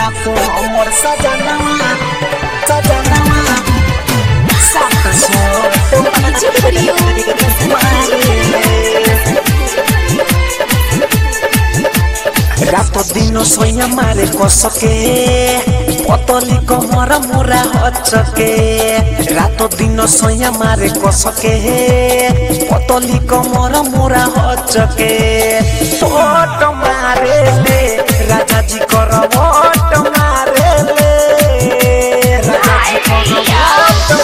जिया को हमर सजनवा सजनवा साथ सो डीजे रातो दिनो सोया मारे कसके पतली कमर मुरा हचके रातो दिनो सोया मारे कसके पतली कमर मुरा हचके ओट मारे ले राजा जी कर ओट मारे ले राजा जी कर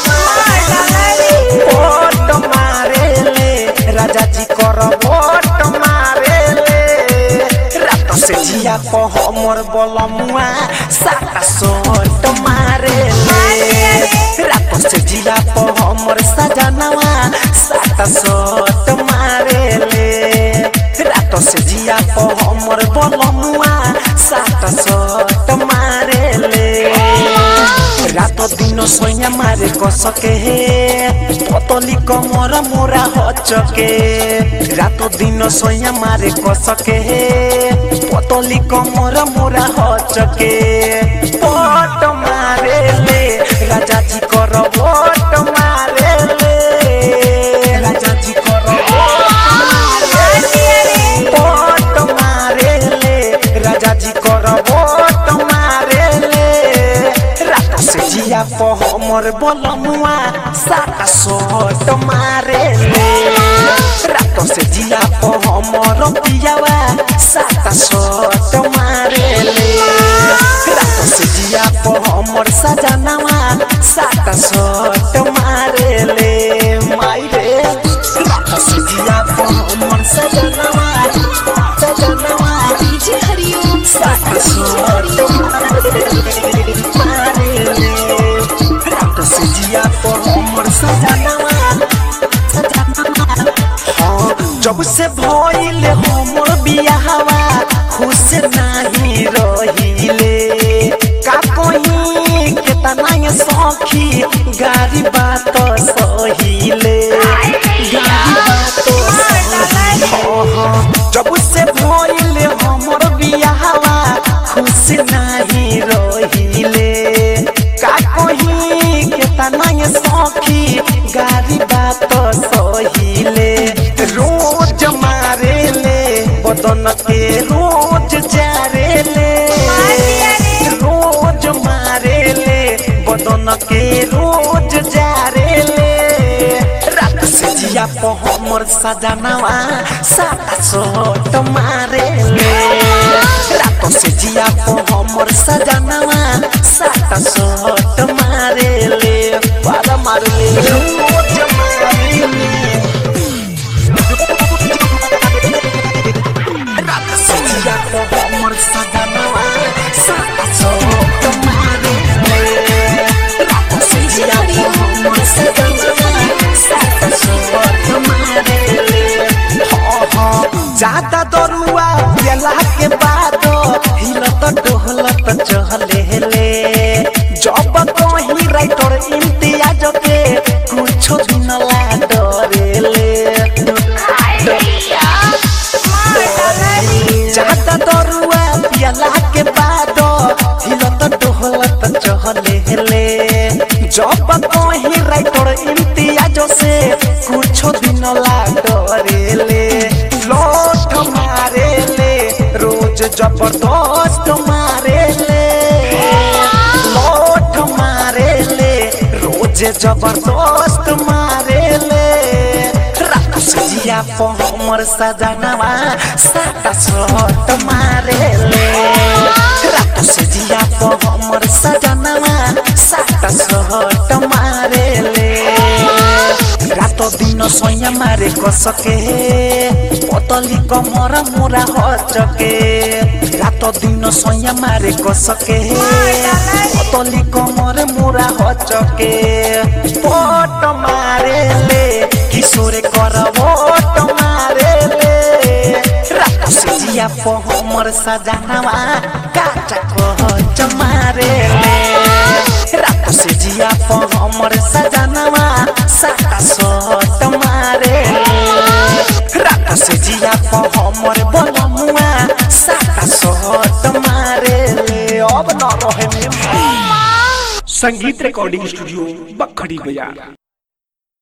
ओट मारे ले राजा जी कर ओट मारे ले रातो से जिया को हमर बलमुआ साता सोट मारे ले रातो से जिया को हमर सजनवा साता सोट मारे ले रातो से जिया को हमर बलमुआ साता सोट मारे ले रातो दिनो सोया मारे कसके पतली कमर मोरा हचके रातो दिनो सोया मारे कसके पतली कमर मोरा हचके पट मारे ले राजा जी कर पट मारे ले राजा जी कर पट मारे ले राजा जी कर पट मारे ले रातो से जिया को हमर बलमुआ साता सोट मारे ले रातो से जिया को हमर पियावा साता सोट मारे ले रातो से जिया को हमर सजनवा साता सोट मारे ले माई रे रातो से जिया को हमर सजनवा सजनवा डीजे हरिओम साता सोट मारे ले रातो से जिया को हमर सजनवा जब से भइले हमर बियाहवा खुश नाही रहिले का कहीं केतना सखी गारी बात सहिले गारी बात जब से भइले हमर बियाहवा खुश नाही रहिले का कहीं केतना सखी गारी बात सहिले रोज मारे ले बदन के रोज जारे ले रोज मारे ले बदन के रोज जारे ले रात से जिया को हमर सजनवा साता सोट मारे ले रात से जिया को हमर सजनवा साता सोट मारे ले बारा मारे ले रोज मारे ले रात से जिया को हमर सजनवा साता सोट मारे ले रात से जिया को हमर सजनवा साता सोट मारे ले ज्यादा दरुआ पियला के बाद हिलत डोलत चहले ले जब कहीं राइटर इम्तियाज के कुछ दिन ला डरे ले ज्यादा दरुआ पियला के बाद हिलत डोलत चहले ले जब कहीं राइटर इम्तियाज से कुछ दिन ला डरे ले लोट मारे ले रोज जबरदस्त मारे ले लोट मारे ले रोज जबरदस्त मारे ले रात से जिया को हमर सजनवा साता सोट मारे ले रात से जिया को हमर सजनवा साता सोट मारे ले रातो दिनो सोया मारे कसके पतली कमर मुरा हचके रातो दिनो सोया मारे कसके पतली कमर मुरा हचके पट मारे ले किशोर कर वोट मारे ले रातो से जिया को हमर सजनवा काचा को मारे ले रातो से जिया को हमर सजनवा साता सोट मारे रात से जिया को हमर बलमुआ साता सोट मारे ले अब न रहे में। संगीत रिकॉर्डिंग स्टूडियो बखरी बाजार।